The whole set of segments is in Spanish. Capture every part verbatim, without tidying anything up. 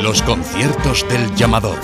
Los conciertos del llamador.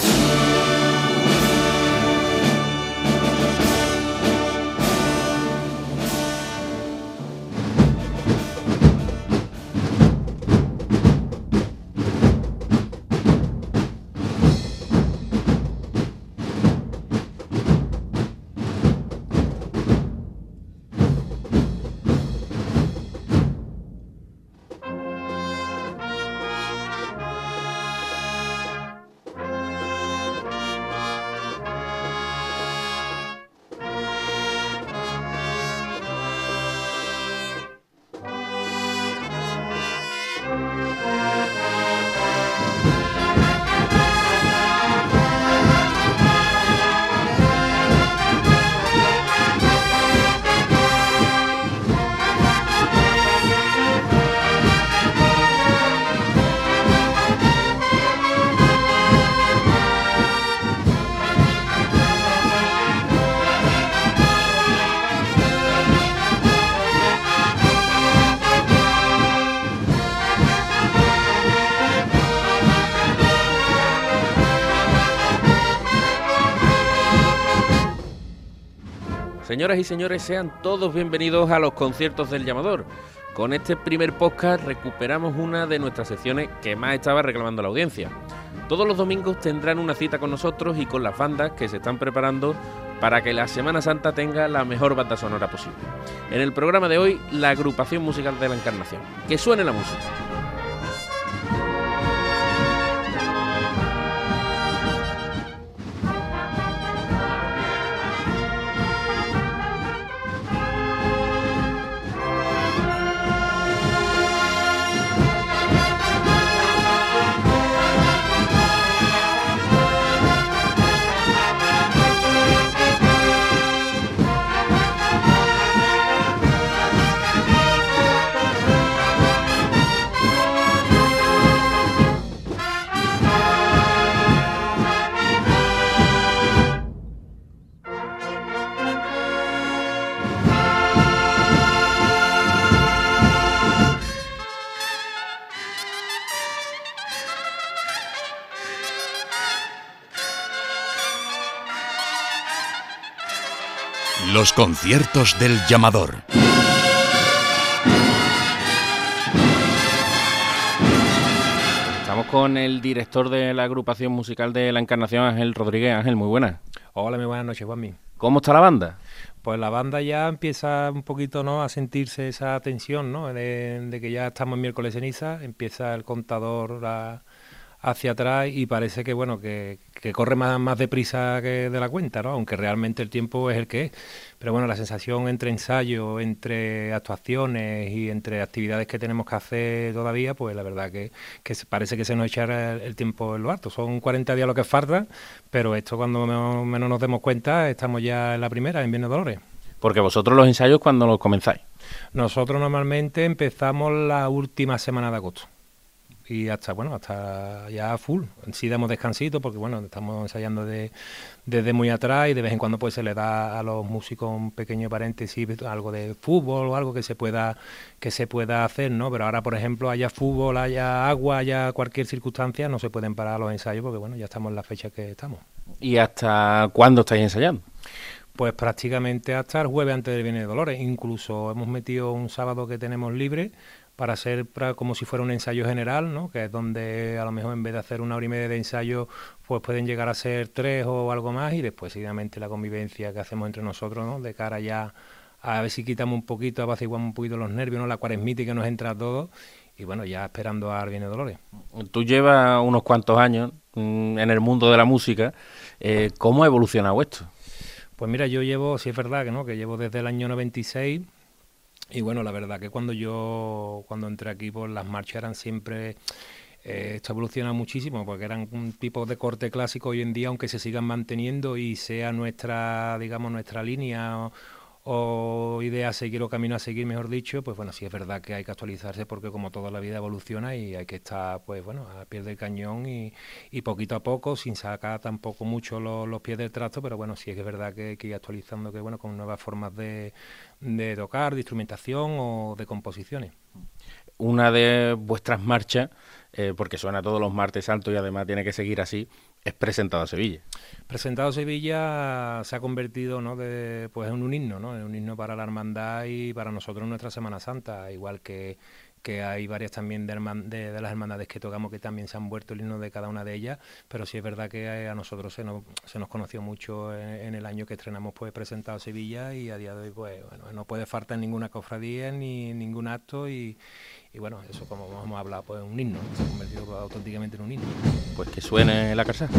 Señoras y señores, sean todos bienvenidos a los conciertos del llamador. Con este primer podcast recuperamos una de nuestras secciones que más estaba reclamando la audiencia. Todos los domingos tendrán una cita con nosotros y con las bandas que se están preparando para que la Semana Santa tenga la mejor banda sonora posible. En el programa de hoy, la agrupación musical de la Encarnación. Que suene la música. Los conciertos del llamador. Estamos con el director de la agrupación musical de la Encarnación, Ángel Rodríguez. Ángel, muy buenas. Hola, muy buenas noches, Juanmi. ¿Cómo está la banda? Pues la banda ya empieza un poquito, ¿no?, a sentirse esa tensión, ¿no?, de, de que ya estamos en miércoles ceniza, empieza el contador a, hacia atrás y parece que, bueno, que, que corre más, más deprisa que de la cuenta, ¿no?, aunque realmente el tiempo es el que es. Pero bueno, la sensación entre ensayo, entre actuaciones y entre actividades que tenemos que hacer todavía, pues la verdad que, que parece que se nos echará el, el tiempo en lo alto. Son cuarenta días lo que falta, pero esto cuando menos, menos nos demos cuenta, estamos ya en la primera, en Viernes de Dolores. Porque vosotros los ensayos, ¿cuándo los comenzáis? Nosotros normalmente empezamos la última semana de agosto. Y hasta, bueno, hasta ya full. Sí damos descansito porque, bueno, estamos ensayando de, desde muy atrás y de vez en cuando pues se le da a los músicos un pequeño paréntesis, algo de fútbol o algo que se pueda que se pueda hacer, ¿no? Pero ahora, por ejemplo, haya fútbol, haya agua, haya cualquier circunstancia, no se pueden parar los ensayos porque, bueno, ya estamos en la fecha que estamos. ¿Y hasta cuándo estáis ensayando? Pues prácticamente hasta el jueves antes del Viernes de Dolores. Incluso hemos metido un sábado que tenemos libre para hacer pra, como si fuera un ensayo general, ¿no?, que es donde a lo mejor en vez de hacer una hora y media de ensayo, pues pueden llegar a ser tres o algo más, y después seguidamente la convivencia que hacemos entre nosotros, ¿no?, de cara ya a ver si quitamos un poquito, apaciguamos un poquito los nervios, ¿no?, la cuaresmita que nos entra a todos, y bueno, ya esperando al Viernes de Dolores. Tú llevas unos cuantos años mmm, en el mundo de la música. Eh, ¿Cómo ha evolucionado esto? Pues mira, yo llevo, sí es verdad que no, que llevo desde el año noventa y seis. Y bueno, la verdad que cuando yo cuando entré aquí, pues las marchas eran siempre, eh, esto evoluciona muchísimo, porque eran un tipo de corte clásico hoy en día, aunque se sigan manteniendo y sea nuestra, digamos, nuestra línea o, o idea a seguir o camino a seguir, mejor dicho, pues bueno, sí es verdad que hay que actualizarse porque como toda la vida evoluciona y hay que estar, pues bueno, a pie del cañón y, y poquito a poco, sin sacar tampoco mucho los, los pies del trasto, pero bueno, sí es verdad que hay que ir actualizando, que bueno, con nuevas formas de de tocar, de instrumentación o de composiciones. Una de vuestras marchas, eh, porque suena todos los martes santos y además tiene que seguir así, es Presentado a Sevilla. Presentado a Sevilla se ha convertido, ¿no?, de, pues en un himno, ¿no? En un himno para la hermandad y para nosotros en nuestra Semana Santa, igual que, que hay varias también de, herman, de, de las hermandades que tocamos que también se han vuelto el himno de cada una de ellas, pero sí es verdad que a nosotros se nos, se nos conoció mucho en, en el año que estrenamos pues Presentado a Sevilla, y a día de hoy pues bueno, no puede faltar ninguna cofradía ni ningún acto, y, y bueno, eso como hemos hablado, pues un himno, se ha convertido auténticamente en un himno. Pues que suene la casa.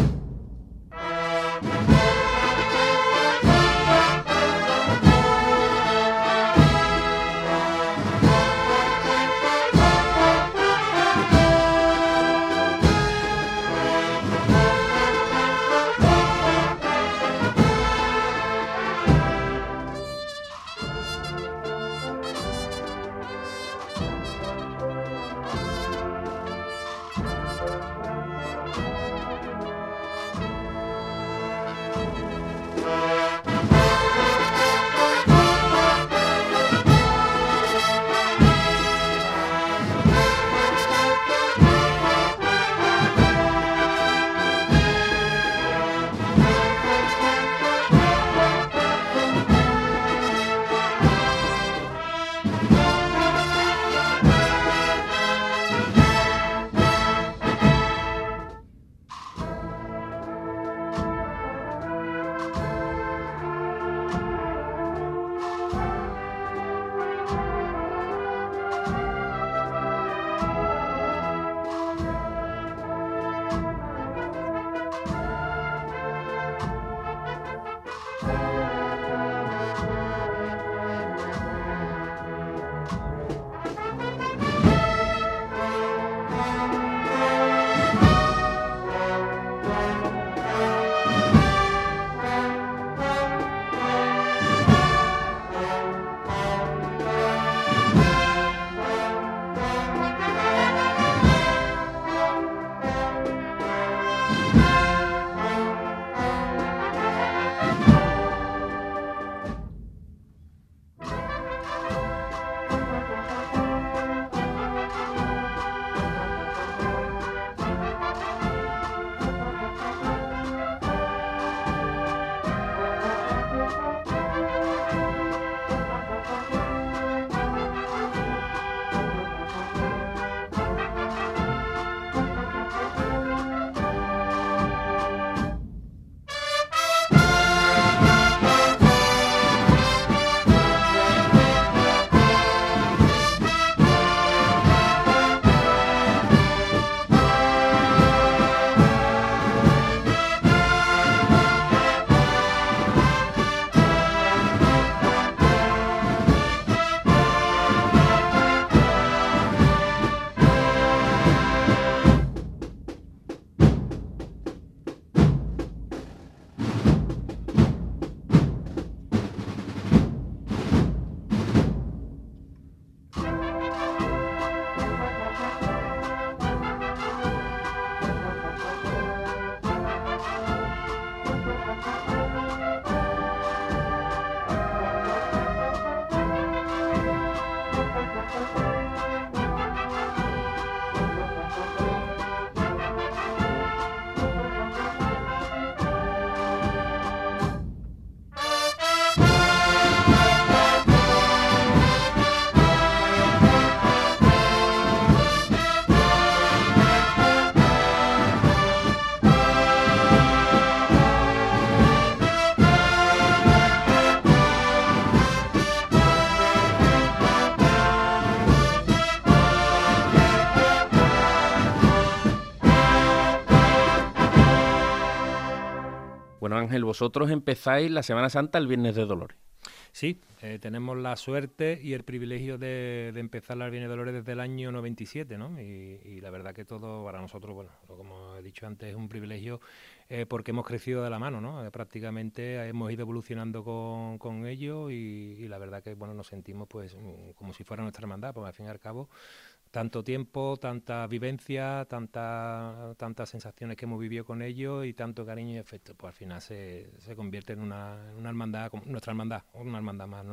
Bueno, Ángel, vosotros empezáis la Semana Santa el Viernes de Dolores. Sí, eh, tenemos la suerte y el privilegio de, de empezar la Viernes de Dolores desde el año noventa y siete, ¿no? Y, y la verdad que todo para nosotros, bueno, como he dicho antes, es un privilegio eh, porque hemos crecido de la mano, ¿no? Eh, prácticamente hemos ido evolucionando con, con ello y, y la verdad que, bueno, nos sentimos pues como si fuera nuestra hermandad, porque al fin y al cabo tanto tiempo, tanta vivencia, tanta, tantas sensaciones que hemos vivido con ellos y tanto cariño y afecto, pues al final se, se convierte en una, en una hermandad, nuestra hermandad, una hermandad más nuestra.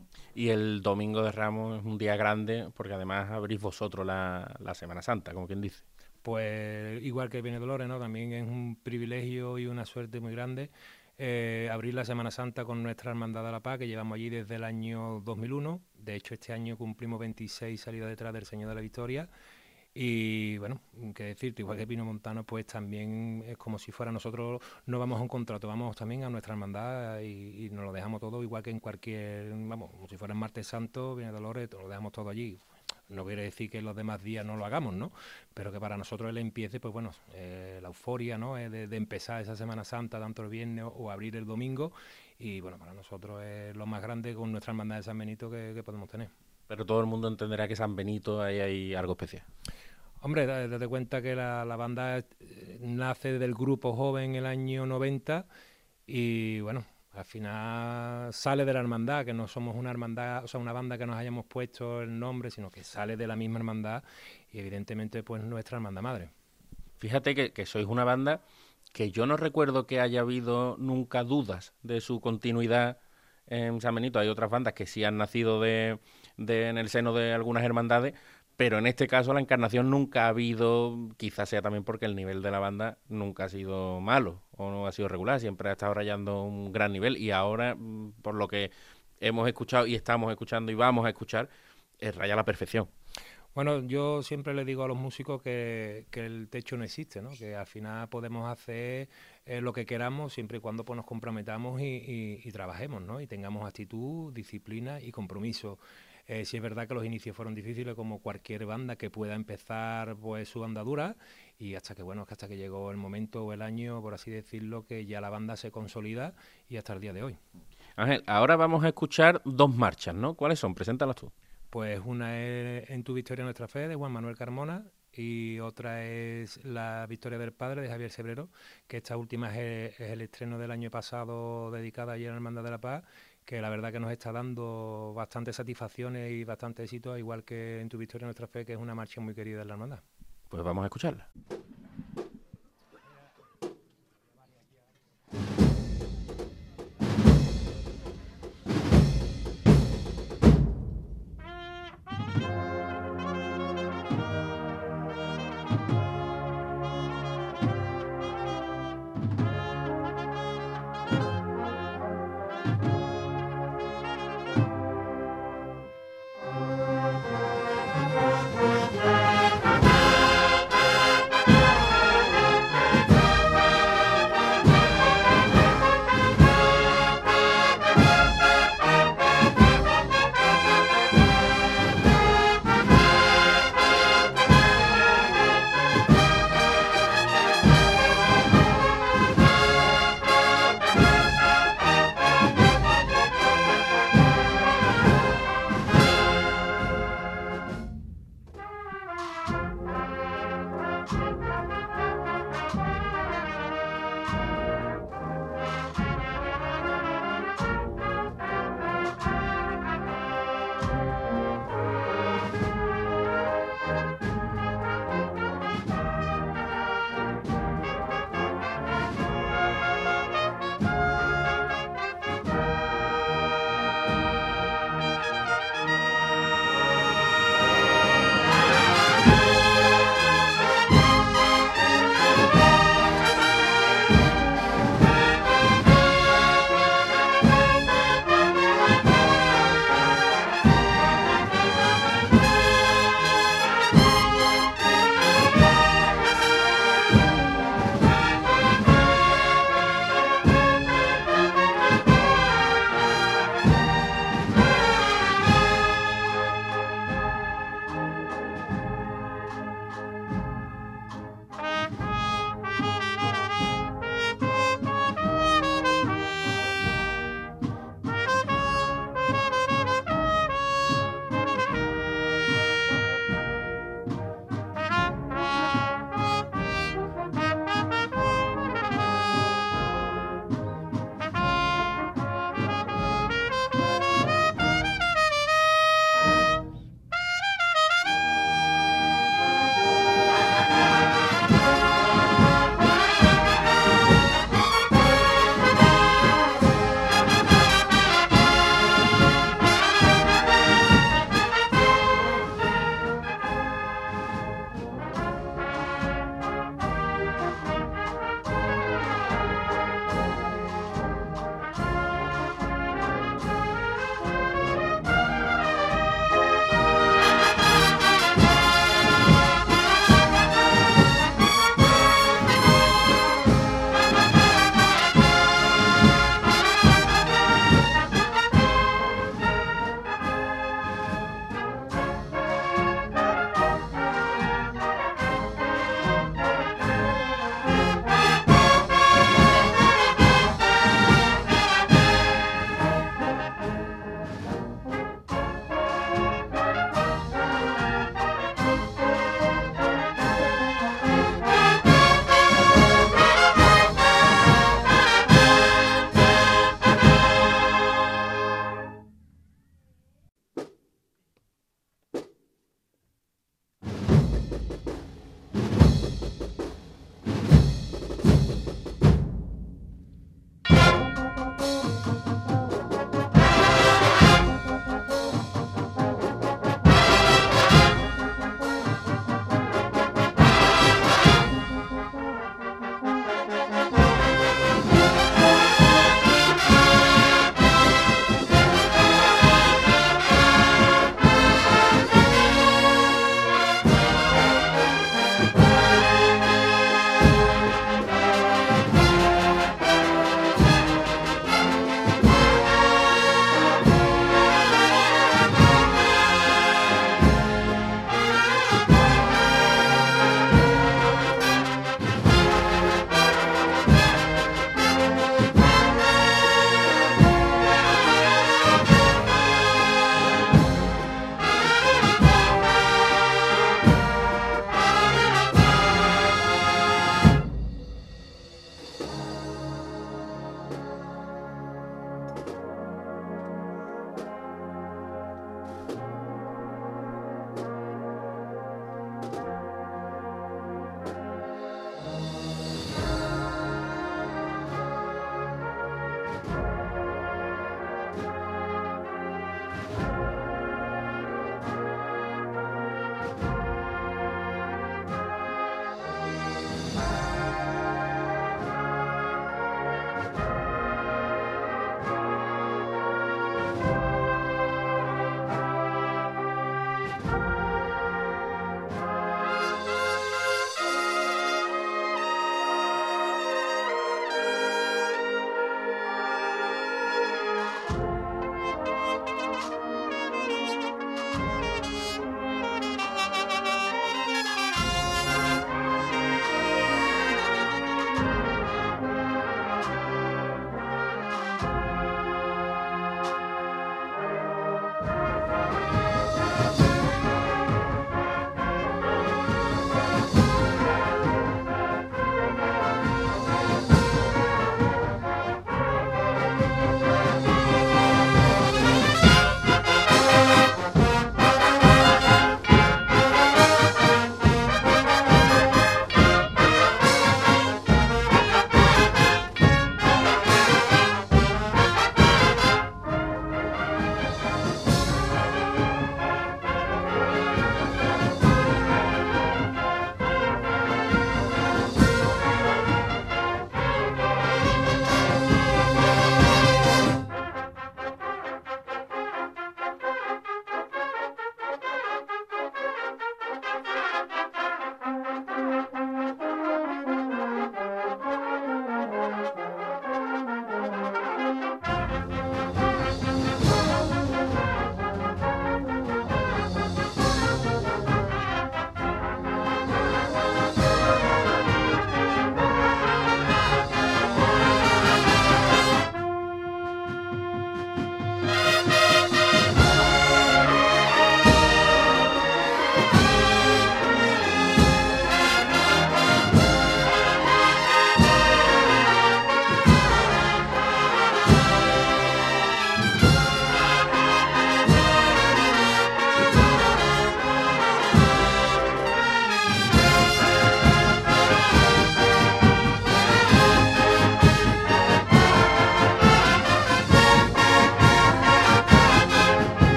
Y el Domingo de Ramos es un día grande porque además abrís vosotros la, la Semana Santa, como quien dice. Pues igual que viene Dolores, ¿no? También es un privilegio y una suerte muy grande eh, abrir la Semana Santa con nuestra Hermandad de la Paz, que llevamos allí desde el año dos mil uno. De hecho, este año cumplimos veintiséis salidas detrás del Señor de la Victoria. Y bueno, qué decirte, igual que Pino Montano, pues también es como si fuera nosotros, no vamos a un contrato, vamos también a nuestra hermandad y, y nos lo dejamos todo igual que en cualquier, vamos, como si fuera en Martes Santo, viene Dolores, lo dejamos todo allí. No quiere decir que los demás días no lo hagamos, ¿no? Pero que para nosotros el empiece, pues bueno, eh, la euforia, ¿no? Eh, de, de empezar esa Semana Santa, tanto el viernes o, o abrir el domingo. Y bueno, para nosotros es lo más grande con nuestra hermandad de San Benito que, que podemos tener. Pero todo el mundo entenderá que San Benito ahí hay algo especial. Hombre, date cuenta que la, la banda eh, nace del grupo joven en el año noventa y bueno, al final sale de la hermandad, que no somos una hermandad, o sea, una banda que nos hayamos puesto el nombre, sino que sale de la misma hermandad y evidentemente pues nuestra hermandad madre. Fíjate que, que sois una banda que yo no recuerdo que haya habido nunca dudas de su continuidad en San Benito. Hay otras bandas que sí han nacido de, de en el seno de algunas hermandades, pero en este caso la encarnación nunca ha habido, quizás sea también porque el nivel de la banda nunca ha sido malo o no ha sido regular, siempre ha estado rayando un gran nivel y ahora, por lo que hemos escuchado y estamos escuchando y vamos a escuchar, eh, raya a la perfección. Bueno, yo siempre le digo a los músicos que, que el techo no existe, ¿no? Que al final podemos hacer eh, lo que queramos siempre y cuando pues, nos comprometamos y, y, y trabajemos, ¿no? Y tengamos actitud, disciplina y compromiso. Eh, sí es verdad que los inicios fueron difíciles como cualquier banda que pueda empezar pues su andadura y hasta que bueno hasta que llegó el momento o el año, por así decirlo, que ya la banda se consolida y hasta el día de hoy. Ángel, ahora vamos a escuchar dos marchas, ¿no? ¿Cuáles son? Preséntalas tú. Pues una es En tu victoria nuestra fe, de Juan Manuel Carmona, y otra es La victoria del Padre, de Javier Sebrero, que esta última es el, es el estreno del año pasado dedicada ayer a la Hermandad de la Paz, que la verdad que nos está dando bastantes satisfacciones y bastante éxito, igual que En tu victoria nuestra fe, que es una marcha muy querida en la hermandad. Pues vamos a escucharla.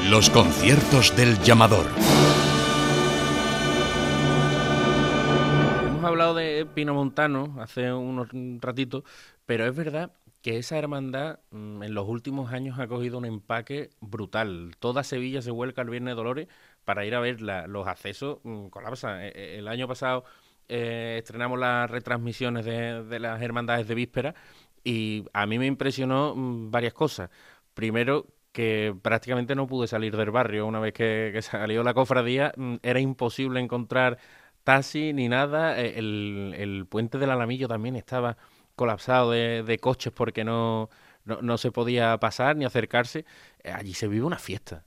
Los conciertos del llamador. Hemos hablado de Pino Montano hace unos ratitos, pero es verdad que esa hermandad mmm, en los últimos años ha cogido un empaque brutal. Toda Sevilla se vuelca el Viernes de Dolores para ir a ver la, los accesos mmm, colapsan. El año pasado eh, estrenamos las retransmisiones de, de las hermandades de víspera y a mí me impresionó mmm, varias cosas. Primero, que prácticamente no pude salir del barrio una vez que, que salió la cofradía. Mmm, era imposible encontrar taxi ni nada. El, el puente del Alamillo también estaba colapsado de, de coches porque no, no, no se podía pasar ni acercarse. Allí se vive una fiesta.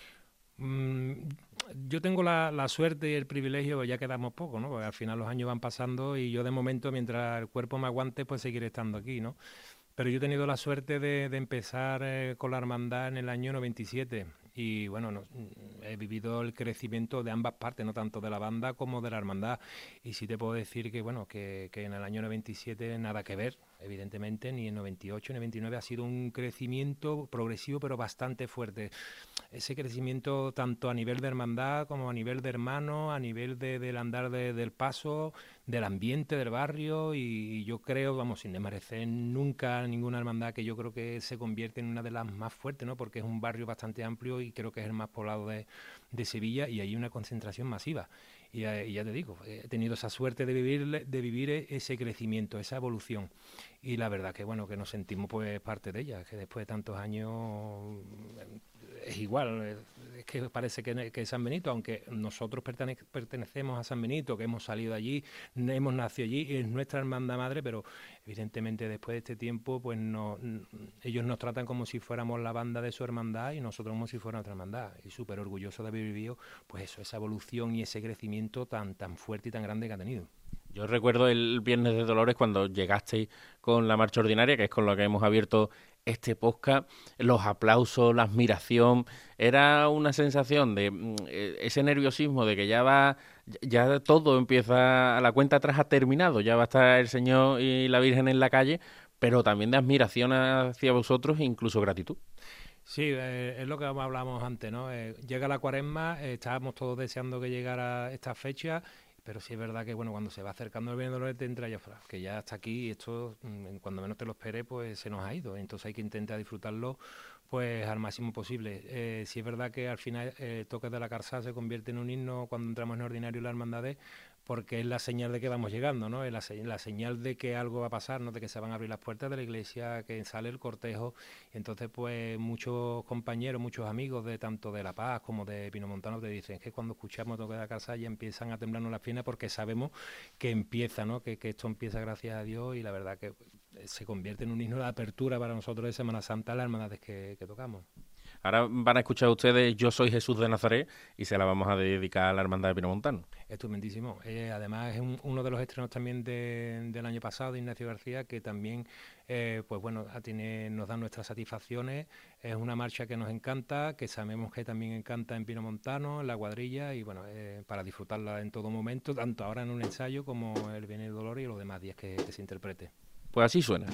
Mm, yo tengo la, la suerte y el privilegio, ya quedamos poco, ¿no? Porque al final los años van pasando y yo de momento, mientras el cuerpo me aguante, pues seguiré estando aquí, ¿no? Pero yo he tenido la suerte de, de empezar eh, con la hermandad en el año noventa y siete y bueno, no, he vivido el crecimiento de ambas partes, no tanto de la banda como de la hermandad. Y sí te puedo decir que bueno, que, que en el año noventa y siete nada que ver, evidentemente, ni en noventa y ocho ni noventa y nueve, ha sido un crecimiento progresivo pero bastante fuerte. Ese crecimiento tanto a nivel de hermandad como a nivel de hermanos, a nivel de, del andar de, del paso, del ambiente del barrio, y, y yo creo, vamos, sin desmerecer nunca ninguna hermandad, que yo creo que se convierte en una de las más fuertes, ¿no? Porque es un barrio bastante amplio y creo que es el más poblado de, de Sevilla, y hay una concentración masiva. Y, y ya te digo, he tenido esa suerte de vivir, de vivir ese crecimiento, esa evolución. Y la verdad que bueno, que nos sentimos pues parte de ella, que después de tantos años es igual, es que parece que, que San Benito, aunque nosotros pertene, pertenecemos a San Benito, que hemos salido allí, hemos nacido allí, es nuestra hermandad madre, pero evidentemente después de este tiempo, pues no, ellos nos tratan como si fuéramos la banda de su hermandad y nosotros como si fuera otra hermandad. Y súper orgulloso de haber vivido, pues eso, esa evolución y ese crecimiento tan, tan fuerte y tan grande que ha tenido. Yo recuerdo el Viernes de Dolores cuando llegasteis con la marcha ordinaria, que es con lo que hemos abierto este podcast, los aplausos, la admiración, era una sensación de eh, ese nerviosismo de que ya va, ya todo empieza, a la cuenta atrás ha terminado, ya va a estar el Señor y la Virgen en la calle, pero también de admiración hacia vosotros e incluso gratitud. Sí, eh, es lo que hablamos antes, ¿no? Eh, llega la Cuaresma, eh, estábamos todos deseando que llegara esta fecha. Pero sí es verdad que bueno, cuando se va acercando el Viernes de Dolores te entra ya, que ya está aquí y esto, cuando menos te lo esperes, pues se nos ha ido. Entonces hay que intentar disfrutarlo pues al máximo posible. Eh, sí es verdad que al final eh, Toques de la Carza se convierte en un himno cuando entramos en ordinario y la hermandades, porque es la señal de que vamos llegando, ¿no? Es la, se la señal de que algo va a pasar, ¿no? De que se van a abrir las puertas de la iglesia, que sale el cortejo. Y entonces, pues, muchos compañeros, muchos amigos de tanto de La Paz como de Pino Montano te dicen que cuando escuchamos Toque de la Carza ya empiezan a temblarnos las piernas porque sabemos que empieza, ¿no? Que, que esto empieza gracias a Dios, y la verdad que se convierte en un himno de apertura para nosotros de Semana Santa, las hermandades que, que tocamos. Ahora van a escuchar ustedes Yo soy Jesús de Nazaret y se la vamos a dedicar a la hermandad de Pino Montano. Estupendísimo. Eh, además es un, uno de los estrenos también de, del año pasado de Ignacio García, que también eh, pues bueno, tiene, nos da nuestras satisfacciones. Es una marcha que nos encanta, que sabemos que también encanta en Pino Montano, en la cuadrilla, y bueno, eh, para disfrutarla en todo momento, tanto ahora en un ensayo como el Viernes de Dolores y los demás días que, que se interprete. Pues así suena.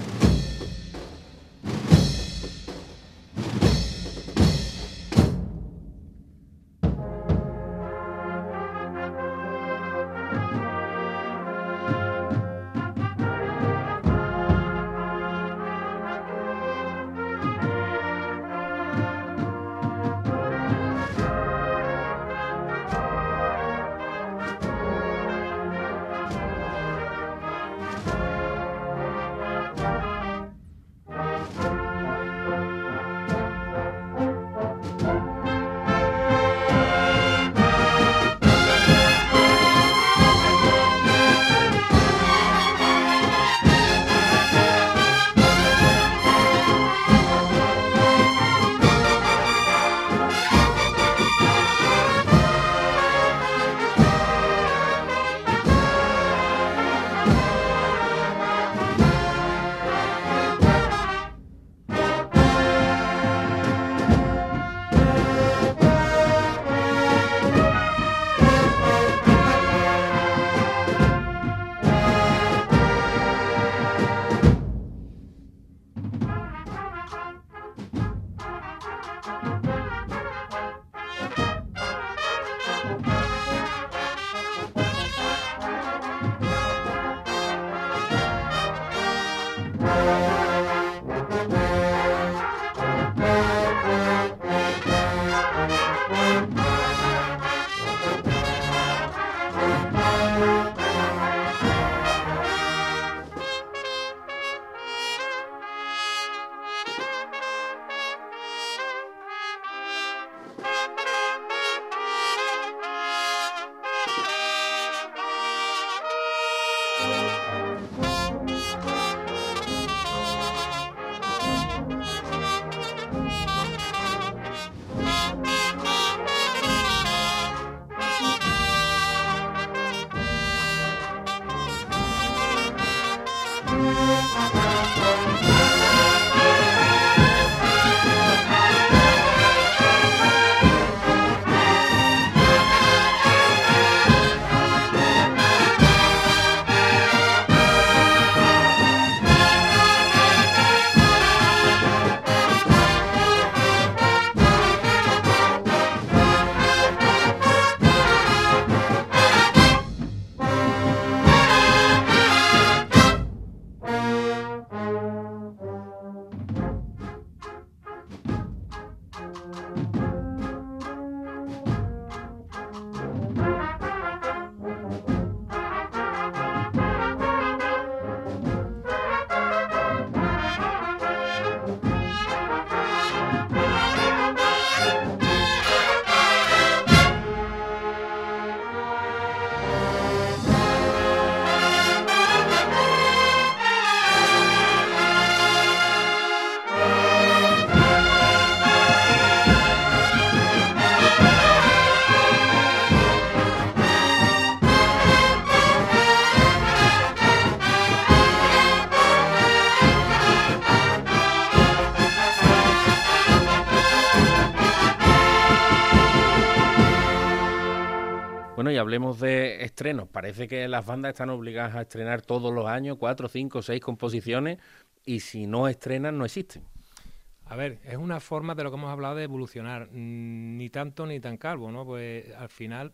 Bueno, y hablemos de estrenos. Parece que las bandas están obligadas a estrenar todos los años, cuatro, cinco, seis composiciones, y si no estrenan, no existen. A ver, es una forma de lo que hemos hablado de evolucionar, ni tanto ni tan calvo, ¿no? Pues al final,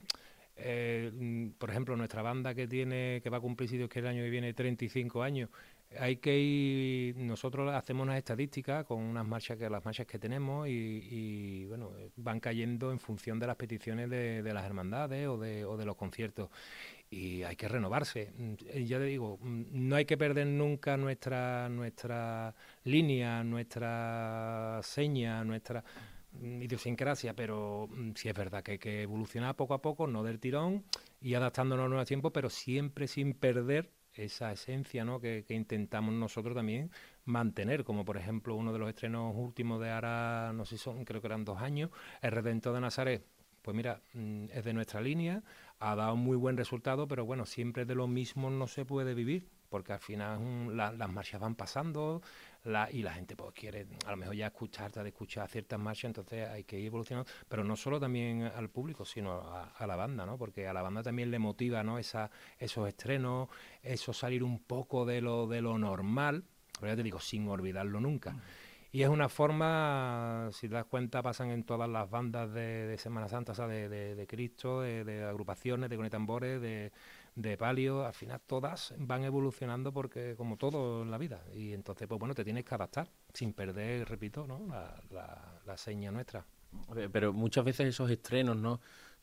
eh, por ejemplo, nuestra banda que tiene, que va a cumplir, si Dios quiere, el año que viene treinta y cinco años, hay que ir, nosotros hacemos unas estadísticas con unas marchas que las marchas que tenemos y, y bueno, van cayendo en función de las peticiones de, de las hermandades o de, o de los conciertos. Y hay que renovarse. Ya te digo, no hay que perder nunca nuestra nuestra línea, nuestra seña, nuestra idiosincrasia, pero sí es verdad que hay que evolucionar poco a poco, no del tirón, y adaptándonos a nuevos tiempos, pero siempre sin perder esa esencia, ¿no?, que, que intentamos nosotros también mantener, como por ejemplo uno de los estrenos últimos de ahora, no sé si son, creo que eran dos años, El Redentor de Nazaret. Pues mira, es de nuestra línea, ha dado muy buen resultado, pero bueno, siempre de lo mismo no se puede vivir, porque al final un, la, las marchas van pasando la, y la gente pues quiere a lo mejor ya escuchar, de escuchar ciertas marchas, entonces hay que ir evolucionando, pero no solo también al público, sino a, a la banda, ¿no? Porque a la banda también le motiva, ¿no?, Esa, esos estrenos, eso salir un poco de lo, de lo normal, pero ya te digo, sin olvidarlo nunca. Mm. Y es una forma, si te das cuenta, pasan en todas las bandas de, de Semana Santa, o sea, de, de, de Cristo, de, de agrupaciones, de conetambores, de, de palio, al final todas van evolucionando porque como todo en la vida. Y entonces, pues bueno, te tienes que adaptar, sin perder, repito, ¿no?, la, la, la seña nuestra. Pero muchas veces esos estrenos, ¿no?,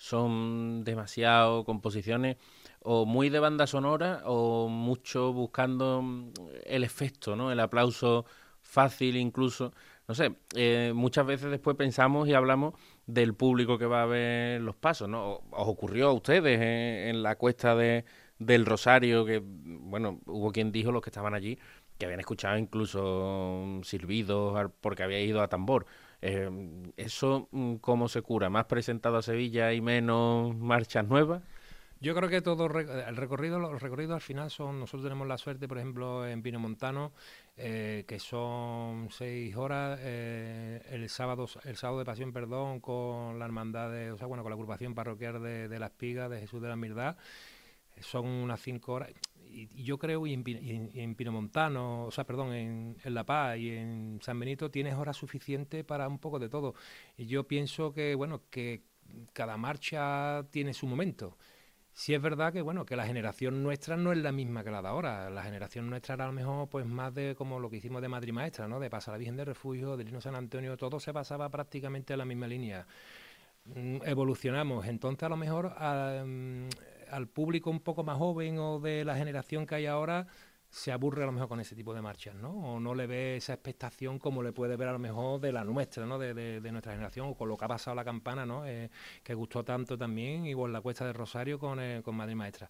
son demasiado composiciones o muy de banda sonora o mucho buscando el efecto, ¿no?, el aplauso fácil incluso, no sé, eh, muchas veces después pensamos y hablamos del público que va a ver los pasos, ¿no? ¿Os ocurrió a ustedes en, en la cuesta de, del Rosario, que, bueno, hubo quien dijo, los que estaban allí, que habían escuchado incluso silbidos porque había ido a tambor? Eh, ¿Eso cómo se cura? ¿Más presentado a Sevilla y menos marchas nuevas? Yo creo que todo el recorrido, los recorridos al final son, nosotros tenemos la suerte, por ejemplo, en Pinomontano, eh, que son seis horas, eh, el sábado, el sábado de Pasión, perdón, con la hermandad de, o sea, bueno, con la agrupación parroquial de, de La Espiga, de Jesús de la Mirdad, son unas cinco horas. Y, y yo creo, y en, y en Pinomontano, o sea, perdón, en, en La Paz y en San Benito tienes horas suficientes para un poco de todo. Y yo pienso que, bueno, que cada marcha tiene su momento. Sí es verdad que, bueno, que la generación nuestra no es la misma que la de ahora. La generación nuestra era a lo mejor pues más de como lo que hicimos de Madre y Maestra, ¿no? De Pasar a la Virgen de Refugio, del Himno San Antonio, todo se pasaba prácticamente en la misma línea. Mm, evolucionamos. Entonces a lo mejor a, um, al público un poco más joven o de la generación que hay ahora se aburre a lo mejor con ese tipo de marchas, ¿no? O no le ve esa expectación como le puede ver a lo mejor de la nuestra, ¿no? De, de, de nuestra generación, o con lo que ha pasado La Campana, ¿no? Eh, que gustó tanto también, igual la Cuesta del Rosario con, eh, con Madre y Maestra.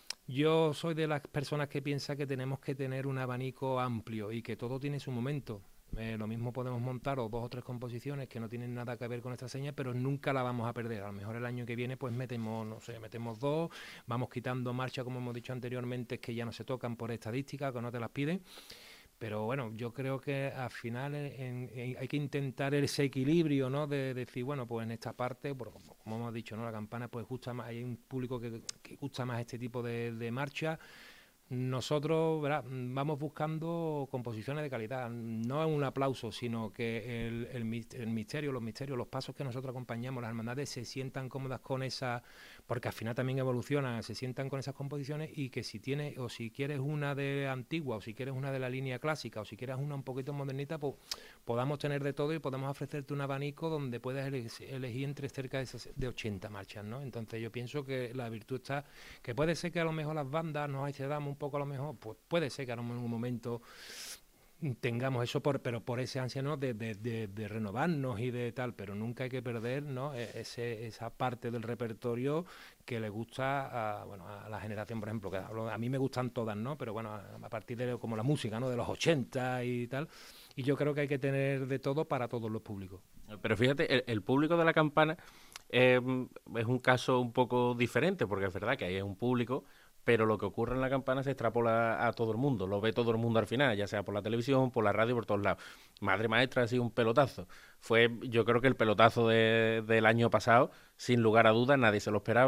Yo soy de las personas que piensa que tenemos que tener un abanico amplio y que todo tiene su momento. Eh, lo mismo podemos montar o dos o tres composiciones que no tienen nada que ver con nuestra seña, pero nunca la vamos a perder. A lo mejor el año que viene pues metemos, no sé, metemos dos, vamos quitando marchas, como hemos dicho anteriormente, que ya no se tocan por estadística, que no te las piden. Pero bueno, yo creo que al final en, en, hay que intentar ese equilibrio, ¿no? De, de decir, bueno, pues en esta parte, por, como hemos dicho, ¿no?, La Campana pues gusta más, hay un público que, que gusta más este tipo de, de marcha. Nosotros, ¿verdad?, vamos buscando composiciones de calidad, no es un aplauso, sino que el, el, el misterio, los misterios, los pasos que nosotros acompañamos, las hermandades se sientan cómodas con esa, porque al final también evolucionan, se sientan con esas composiciones, y que si tienes, o si quieres una de antigua, o si quieres una de la línea clásica, o si quieres una un poquito modernita, pues podamos tener de todo y podamos ofrecerte un abanico donde puedes elegir, elegir entre cerca de, esas, de ochenta marchas, ¿no? Entonces yo pienso que la virtud está, que puede ser que a lo mejor las bandas nos excedamos un poco, a lo mejor, pues puede ser que en un momento tengamos eso, por, pero por ese ansia, ¿no?, de, de, de, de renovarnos y de tal, pero nunca hay que perder, ¿no?, Ese, esa parte del repertorio que le gusta a, bueno, a la generación, por ejemplo, que a mí me gustan todas, ¿no?, pero bueno, a partir de como la música, ¿no?, de los ochenta y tal, y yo creo que hay que tener de todo para todos los públicos. Pero fíjate, el, el público de La Campana eh, es un caso un poco diferente, porque es verdad que ahí es un público, pero lo que ocurre en La Campana se extrapola a todo el mundo, lo ve todo el mundo al final, ya sea por la televisión, por la radio, por todos lados. Madre Maestra ha sido un pelotazo. Fue, yo creo que el pelotazo de, del año pasado, sin lugar a dudas, nadie se lo esperaba.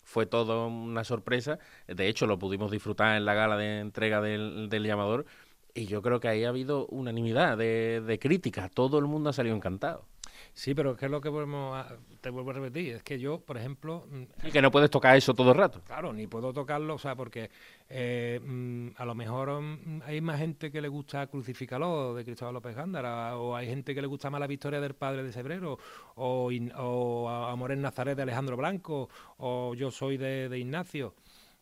fue todo una sorpresa. De hecho, lo pudimos disfrutar en la gala de entrega del, del llamador y yo creo que ahí ha habido unanimidad de, de críticas. Todo el mundo ha salido encantado. Sí, pero ¿qué es lo que volvemos a, te vuelvo a repetir? Es que yo, por ejemplo... Y que no puedes tocar eso todo el rato. Claro, ni puedo tocarlo, o sea, porque eh, mm, a lo mejor mm, hay más gente que le gusta Crucifícalo de Cristóbal López Gándara, o hay gente que le gusta más La Victoria del Padre de Cebrero, o, in, o Amor en Nazaret de Alejandro Blanco, o Yo soy de, de Ignacio.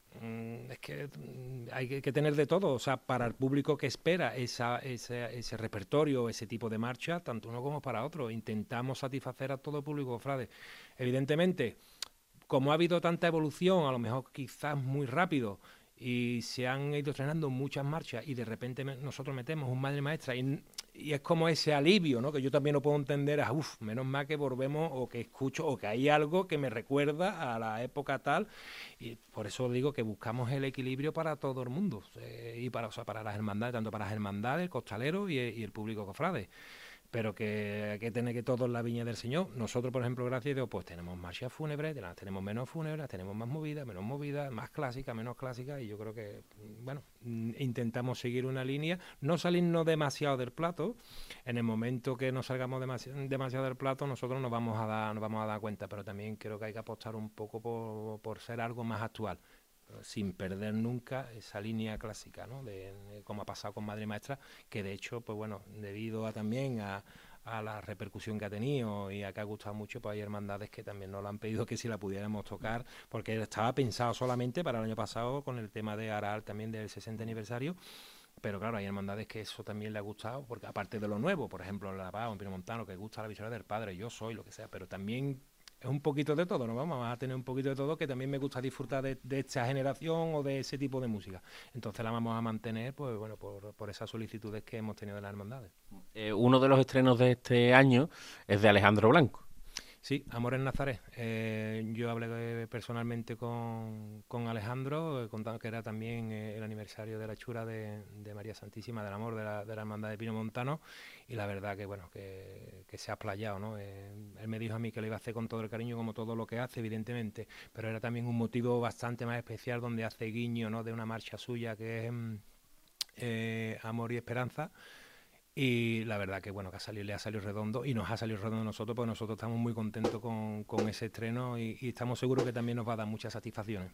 Es que hay que tener de todo, o sea, para el público que espera esa, ese, ese repertorio, ese tipo de marcha, tanto uno como para otro. Intentamos satisfacer a todo el público cofrade. Evidentemente, como ha habido tanta evolución, a lo mejor quizás muy rápido, y se han ido estrenando muchas marchas y de repente me, nosotros metemos un Madre Maestra y, y es como ese alivio, ¿no? Que yo también lo puedo entender, a, uff, menos mal que volvemos o que escucho o que hay algo que me recuerda a la época tal, y por eso digo que buscamos el equilibrio para todo el mundo, eh, y para, o sea, para las hermandades, tanto para las hermandades, el costalero y, y el público cofrade. Pero que hay que tener que todo en la viña del Señor. Nosotros, por ejemplo, gracias a Dios, pues tenemos marchas fúnebres, tenemos menos fúnebres, tenemos más movidas, menos movidas, más clásicas, menos clásicas, y yo creo que, bueno, intentamos seguir una línea, no salirnos demasiado del plato. En el momento que nos salgamos demasi- demasiado del plato, nosotros nos vamos a dar, nos vamos a dar cuenta, pero también creo que hay que apostar un poco por, por ser algo más actual, sin perder nunca esa línea clásica, ¿no? De, de como ha pasado con Madre Maestra, que de hecho, pues bueno, debido a también a, a la repercusión que ha tenido y a que ha gustado mucho, pues hay hermandades que también nos lo han pedido que si la pudiéramos tocar, porque estaba pensado solamente para el año pasado con el tema de Aral también del sesenta aniversario. Pero claro, hay hermandades que eso también le ha gustado, porque aparte de lo nuevo, por ejemplo, en La Paz o en Pinomontano, que gusta La Victoria del Padre, Yo soy, lo que sea, pero también es un poquito de todo, ¿no? Vamos a tener un poquito de todo, que también me gusta disfrutar de, de esta generación o de ese tipo de música. Entonces la vamos a mantener, pues bueno, por, por esas solicitudes que hemos tenido de las hermandades. Eh, uno de los estrenos de este año es de Alejandro Blanco. Sí, Amor en Nazaret. Eh, yo hablé personalmente con, con Alejandro, eh, contando que era también eh, el aniversario de la hechura de, de María Santísima del Amor de la, de la Hermandad de Pinomontano, y la verdad que bueno que, que se ha explayado, ¿no? Eh, él me dijo a mí que lo iba a hacer con todo el cariño, como todo lo que hace, evidentemente, pero era también un motivo bastante más especial donde hace guiño, ¿no?, de una marcha suya que es eh, Amor y Esperanza. Y la verdad que bueno, que ha salido, le ha salido redondo y nos ha salido redondo a nosotros, porque nosotros estamos muy contentos con, con ese estreno y, y estamos seguros que también nos va a dar muchas satisfacciones.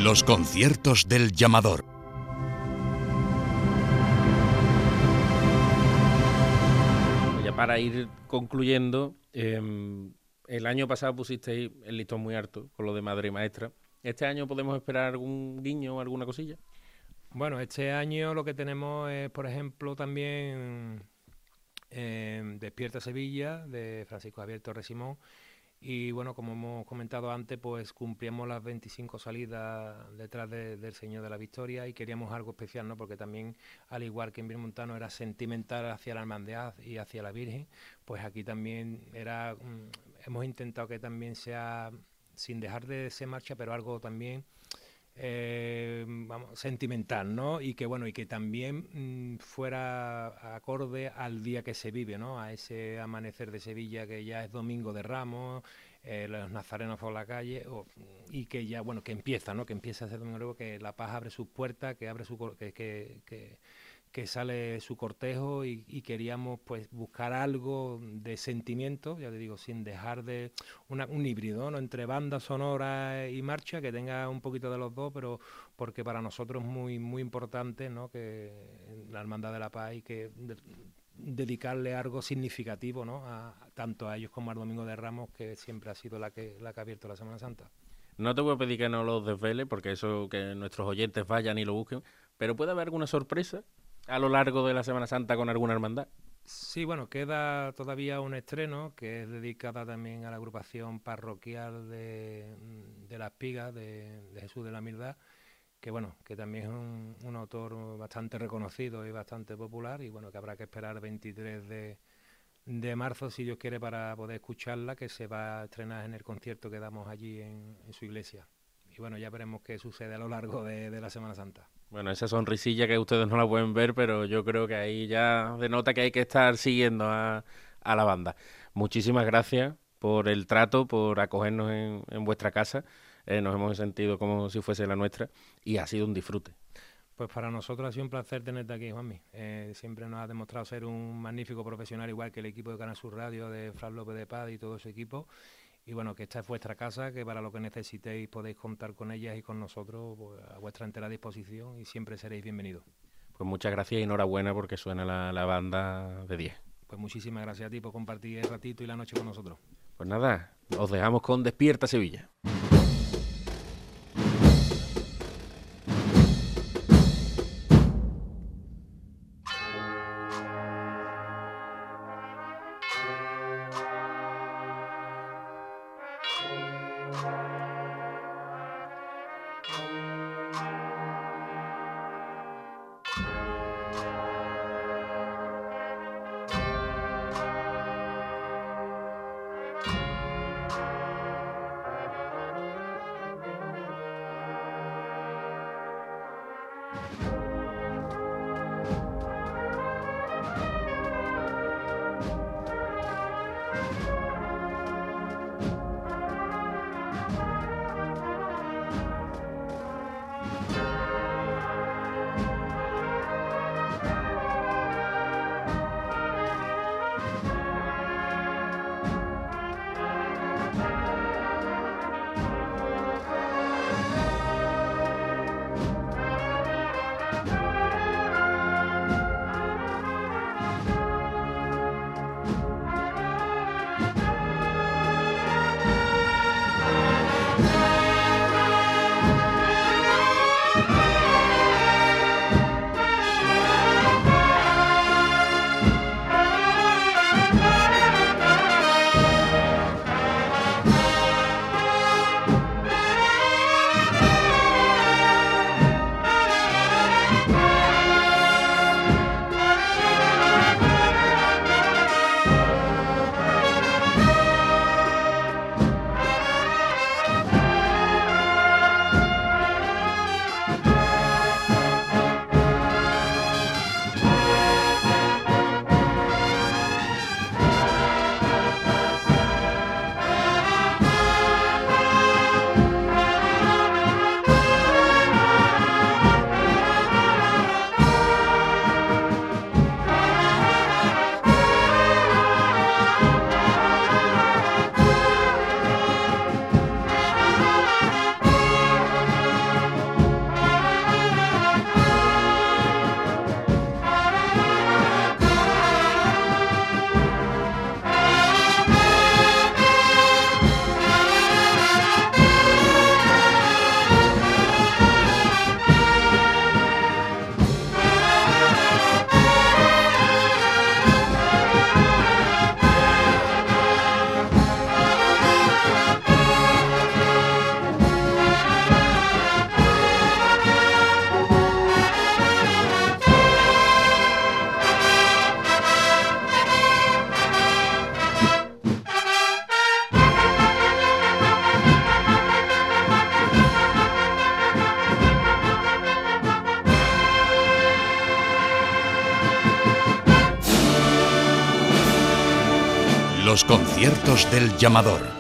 Los conciertos del llamador. Ya para ir concluyendo, eh, el año pasado pusisteis el listón muy alto con lo de Madre y Maestra. ¿Este año podemos esperar algún guiño o alguna cosilla? Bueno, este año lo que tenemos es, por ejemplo, también eh, Despierta Sevilla, de Francisco Javier Torres Simón. Y bueno, como hemos comentado antes, pues cumplíamos las veinticinco salidas detrás de, del Señor de la Victoria y queríamos algo especial, ¿no? Porque también, al igual que en Virmontano era sentimental hacia la hermandad y hacia la Virgen, pues aquí también era, mm, hemos intentado que también sea, sin dejar de ser marcha, pero algo también eh, vamos, sentimental, ¿no? Y que bueno, y que también mmm, fuera acorde al día que se vive, ¿no? A ese amanecer de Sevilla que ya es Domingo de Ramos, eh, los nazarenos por la calle, o, y que ya, bueno, que empieza, ¿no? Que empieza ese domingo luego, que la paz abre sus puertas, que abre su que, que, que que sale su cortejo y, y queríamos pues buscar algo de sentimiento, ya te digo, sin dejar de una, un híbrido, ¿no? Entre banda sonora y marcha, que tenga un poquito de los dos, pero porque para nosotros es muy, muy importante, ¿no? Que la Hermandad de la Paz y que de, dedicarle algo significativo, ¿no? A, tanto a ellos como al Domingo de Ramos, que siempre ha sido la que, la que ha abierto la Semana Santa. No te voy a pedir que no los desvele, porque eso que nuestros oyentes vayan y lo busquen, pero ¿puede haber alguna sorpresa a lo largo de la Semana Santa con alguna hermandad? Sí, bueno, queda todavía un estreno que es dedicada también a la agrupación parroquial de, de Las Pigas, de, de Jesús de la Humildad, que bueno, que también es un, un autor bastante reconocido y bastante popular, y bueno, que habrá que esperar el veintitrés de, de marzo, si Dios quiere, para poder escucharla, que se va a estrenar en el concierto que damos allí en, en su iglesia. Y bueno, ya veremos qué sucede a lo largo de, de la Semana Santa. Bueno, esa sonrisilla que ustedes no la pueden ver, pero yo creo que ahí ya denota que hay que estar siguiendo a, a la banda. Muchísimas gracias por el trato, por acogernos en, en vuestra casa. Eh, nos hemos sentido como si fuese la nuestra y ha sido un disfrute. Pues para nosotros ha sido un placer tenerte aquí, Juanmi. Eh, siempre nos ha demostrado ser un magnífico profesional, igual que el equipo de Canal Sur Radio, de Fran López de Paz y todo su equipo. Y bueno, que esta es vuestra casa, que para lo que necesitéis podéis contar con ellas y con nosotros, pues, a vuestra entera disposición, y siempre seréis bienvenidos. Pues muchas gracias y enhorabuena porque suena la, la banda de diez. Pues muchísimas gracias a ti por compartir el ratito y la noche con nosotros. Pues nada, os dejamos con Despierta Sevilla. Los conciertos del llamador.